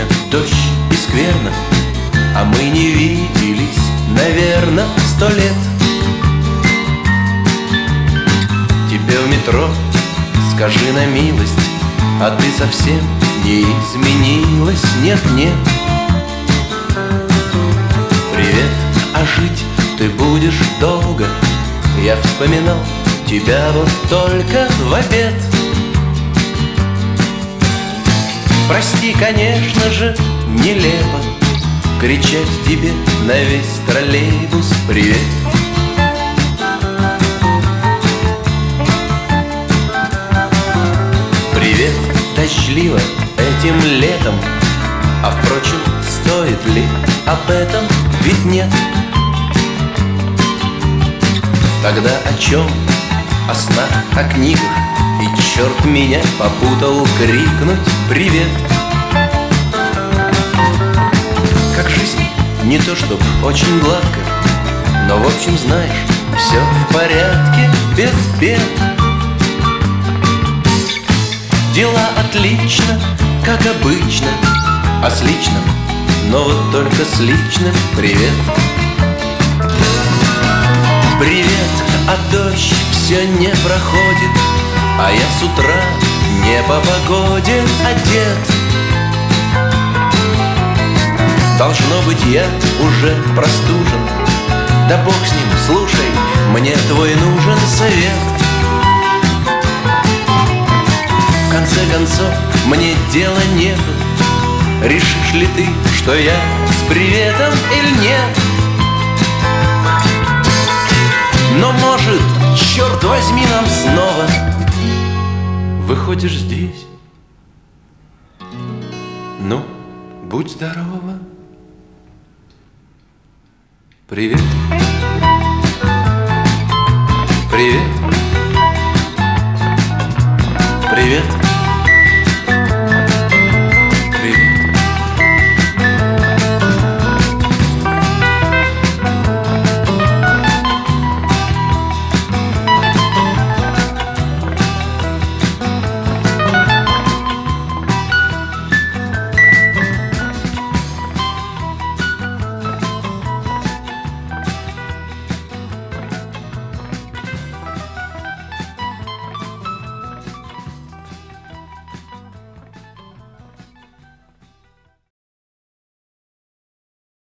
дождь и скверно, а мы не виделись, наверно, 100 лет. Тебе в метро скажи на милость, а ты совсем не изменилась, нет-нет. Привет, а жить ты будешь долго, я вспоминал тебя вот только в обед. Прости, конечно же, нелепо кричать тебе на весь троллейбус привет. Привет, дождливо этим летом, а впрочем, стоит ли об этом, ведь нет. Тогда о чем? О снах, о книгах, и черт меня попутал крикнуть привет. Как жизнь, не то чтоб очень гладко, но в общем знаешь, все в порядке, без бед. Дела отлично, как обычно, а с личным, но вот только с личным привет. Привет, а дождь все не проходит, а я с утра не по погоде одет. Должно быть, я уже простужен, да бог с ним, слушай, мне твой нужен совет. В конце концов, мне дела нету, решишь ли ты, что я с приветом или нет. Но может, черт возьми, нам снова выходишь здесь. Ну, будь здорова. Привет.